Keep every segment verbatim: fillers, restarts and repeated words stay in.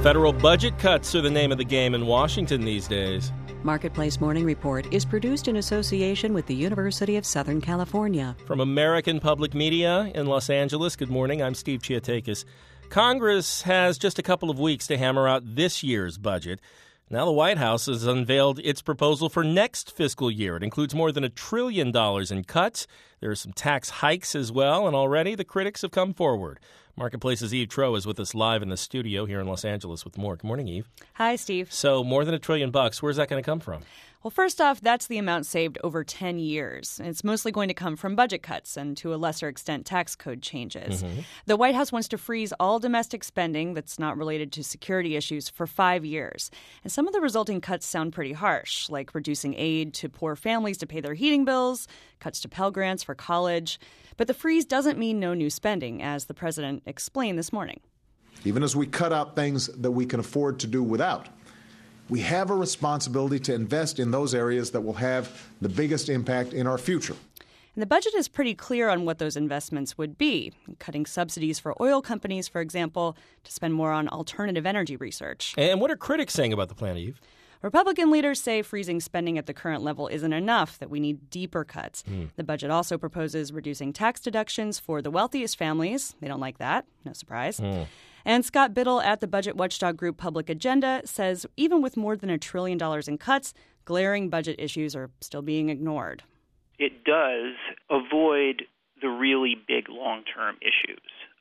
Federal budget cuts are the name of the game in Washington these days. Marketplace Morning Report is produced in association with the University of Southern California. From American Public Media in Los Angeles, good morning. I'm Steve Chiatakis. Congress has just a couple of weeks to hammer out this year's budget. Now the White House has unveiled its proposal for next fiscal year. It includes more than a trillion dollars in cuts. There are some tax hikes as well, and already the critics have come forward. Marketplace's Eve Troeh is with us live in the studio here in Los Angeles with more. Good morning, Eve. Hi, Steve. So more than a trillion bucks. Where's that going to come from? Well, first off, that's the amount saved over ten years. It's mostly going to come from budget cuts and, to a lesser extent, tax code changes. Mm-hmm. The White House wants to freeze all domestic spending that's not related to security issues for five years. And some of the resulting cuts sound pretty harsh, like reducing aid to poor families to pay their heating bills, cuts to Pell Grants for college. But the freeze doesn't mean no new spending, as the president explained this morning. Even as we cut out things that we can afford to do without, we have a responsibility to invest in those areas that will have the biggest impact in our future. And the budget is pretty clear on what those investments would be, cutting subsidies for oil companies, for example, to spend more on alternative energy research. And what are critics saying about the plan, Eve? Republican leaders say freezing spending at the current level isn't enough, that we need deeper cuts. Mm. The budget also proposes reducing tax deductions for the wealthiest families. They don't like that. No surprise. Mm. And Scott Biddle at the budget watchdog group Public Agenda says even with more than a trillion dollars in cuts, glaring budget issues are still being ignored. It does avoid the really big long-term issues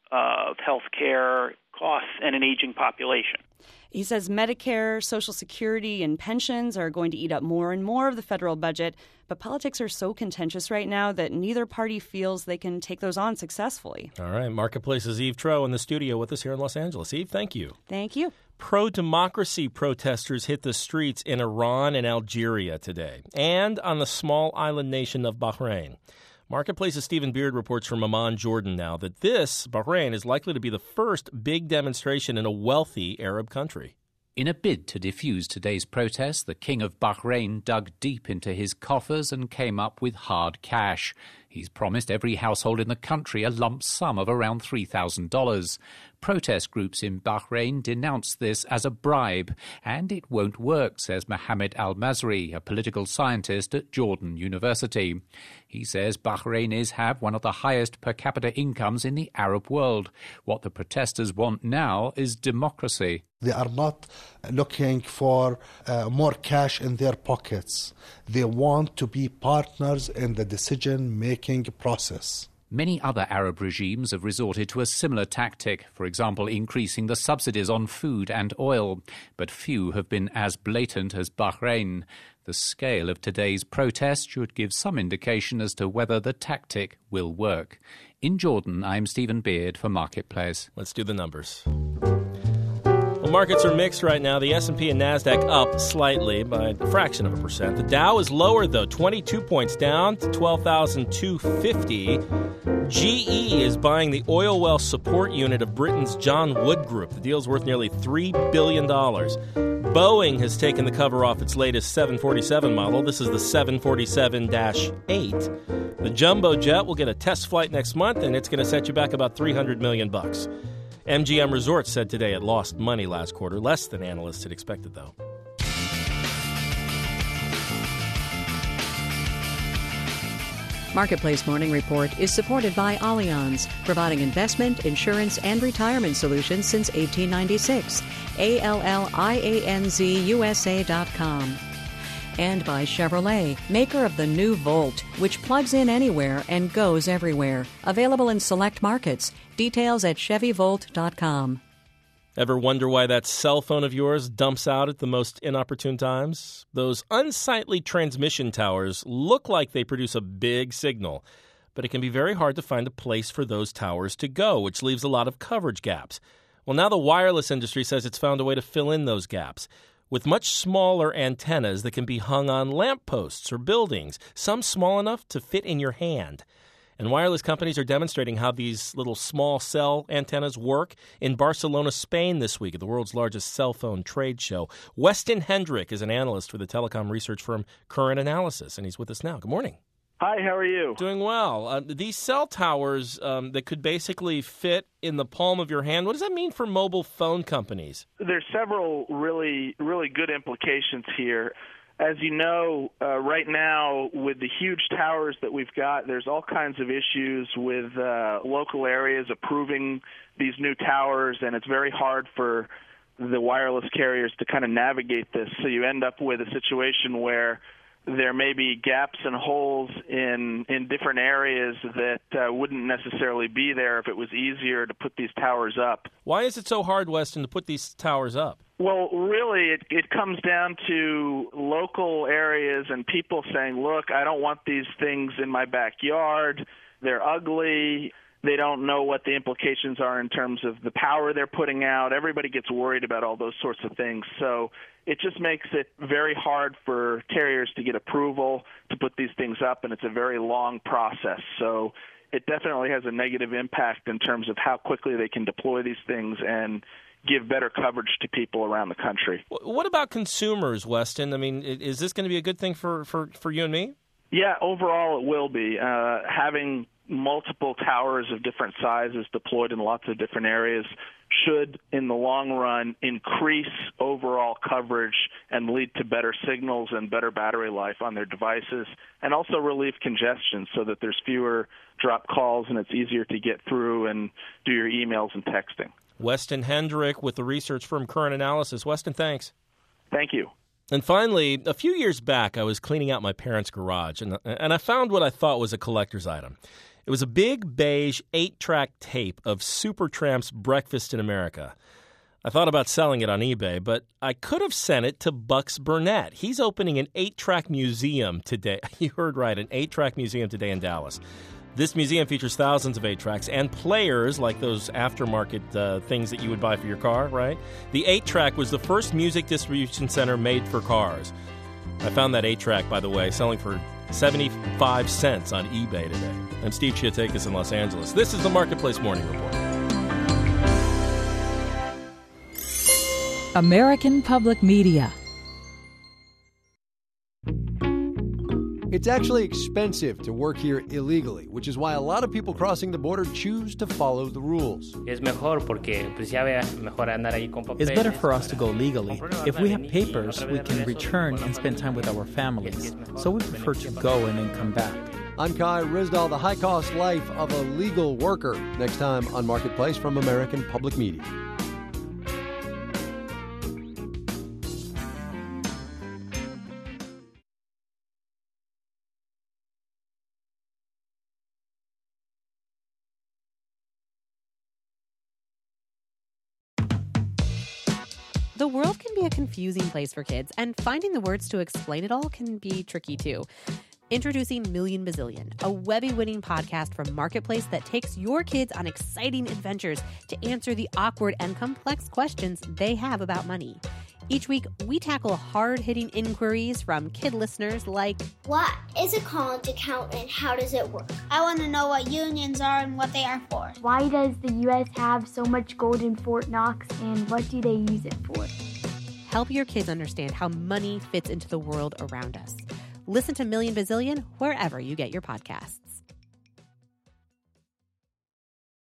of health care costs and an aging population. He says Medicare, Social Security, and pensions are going to eat up more and more of the federal budget, but politics are so contentious right now that neither party feels they can take those on successfully. All right. Marketplace's Eve Troeh in the studio with us here in Los Angeles. Eve, thank you. Thank you. Pro-democracy protesters hit the streets in Iran and Algeria today, and on the small island nation of Bahrain. Marketplace's Stephen Beard reports from Amman, Jordan now that this, Bahrain, is likely to be the first big demonstration in a wealthy Arab country. In a bid to defuse today's protest, the King of Bahrain dug deep into his coffers and came up with hard cash. He's promised every household in the country a lump sum of around three thousand dollars. Protest groups in Bahrain denounced this as a bribe, and it won't work, says Mohammed Al-Masri, a political scientist at Jordan University. He says Bahrainis have one of the highest per capita incomes in the Arab world. What the protesters want now is democracy. They are not looking for uh, more cash in their pockets. They want to be partners in the decision-making process. Many other Arab regimes have resorted to a similar tactic, for example, increasing the subsidies on food and oil. But few have been as blatant as Bahrain. The scale of today's protest should give some indication as to whether the tactic will work. In Jordan, I'm Stephen Beard for Marketplace. Let's do the numbers. Well, markets are mixed right now. The S and P and NASDAQ up slightly by a fraction of a percent. The Dow is lower, though, twenty-two points down to twelve thousand two hundred fifty. G E is buying the oil well support unit of Britain's John Wood Group. The deal's worth nearly three billion dollars. Boeing has taken the cover off its latest seven forty-seven model. This is the seven forty-seven dash eight. The jumbo jet will get a test flight next month, and it's going to set you back about three hundred million bucks. M G M Resorts said today it lost money last quarter, less than analysts had expected, though. Marketplace Morning Report is supported by Allianz, providing investment, insurance, and retirement solutions since eighteen ninety-six. A L L I A N Z U S A dot com. And by Chevrolet, maker of the new Volt, which plugs in anywhere and goes everywhere. Available in select markets. Details at Chevy Volt dot com. Ever wonder why that cell phone of yours dumps out at the most inopportune times? Those unsightly transmission towers look like they produce a big signal, but it can be very hard to find a place for those towers to go, which leaves a lot of coverage gaps. Well, now the wireless industry says it's found a way to fill in those gaps with much smaller antennas that can be hung on lampposts or buildings, some small enough to fit in your hand. And wireless companies are demonstrating how these little small cell antennas work in Barcelona, Spain this week at the world's largest cell phone trade show. Weston Hendrick is an analyst for the telecom research firm Current Analysis, and he's with us now. Good morning. Hi, how are you? Doing well. Uh, these cell towers um, that could basically fit in the palm of your hand, what does that mean for mobile phone companies? There's several really, really good implications here. As you know, uh, right now, with the huge towers that we've got, there's all kinds of issues with uh, local areas approving these new towers, and it's very hard for the wireless carriers to kind of navigate this. So you end up with a situation where there may be gaps and holes in, in different areas that uh, wouldn't necessarily be there if it was easier to put these towers up. Why is it so hard, Weston, to put these towers up? Well, really, it, it comes down to local areas and people saying, look, I don't want these things in my backyard. They're ugly. They don't know what the implications are in terms of the power they're putting out. Everybody gets worried about all those sorts of things. So it just makes it very hard for carriers to get approval to put these things up, and it's a very long process. So it definitely has a negative impact in terms of how quickly they can deploy these things and give better coverage to people around the country. What about consumers, Weston? I mean, is this going to be a good thing for, for, for you and me? Yeah, overall it will be. Uh, having multiple towers of different sizes deployed in lots of different areas should, in the long run, increase overall coverage and lead to better signals and better battery life on their devices, and also relieve congestion so that there's fewer drop calls and it's easier to get through and do your emails and texting. Weston Hendrick with the research firm Current Analysis. Weston, thanks. Thank you. And finally, a few years back, I was cleaning out my parents' garage, and, and I found what I thought was a collector's item. It was a big beige eight-track tape of Supertramp's Breakfast in America. I thought about selling it on eBay, but I could have sent it to Bucks Burnett. He's opening an eight-track museum today. You heard right, an eight-track museum today in Dallas. This museum features thousands of eight-tracks and players like those aftermarket uh, things that you would buy for your car, right? The eight-track was the first music distribution center made for cars. I found that eight-track, by the way, selling for seventy-five cents on eBay today. I'm Steve Chiatakis in Los Angeles. This is the Marketplace Morning Report. American Public Media. It's actually expensive to work here illegally, which is why a lot of people crossing the border choose to follow the rules. It's better for us to go legally. If we have papers, we can return and spend time with our families. So we prefer to go and then come back. I'm Kai Ryssdal, the high-cost life of a legal worker. Next time on Marketplace from American Public Media. The world can be a confusing place for kids, and finding the words to explain it all can be tricky too. Introducing Million Bazillion, a Webby-winning podcast from Marketplace that takes your kids on exciting adventures to answer the awkward and complex questions they have about money. Each week, we tackle hard-hitting inquiries from kid listeners like, what is a college account and how does it work? I want to know what unions are and what they are for. Why does the U S have so much gold in Fort Knox and what do they use it for? Help your kids understand how money fits into the world around us. Listen to Million Bazillion wherever you get your podcasts.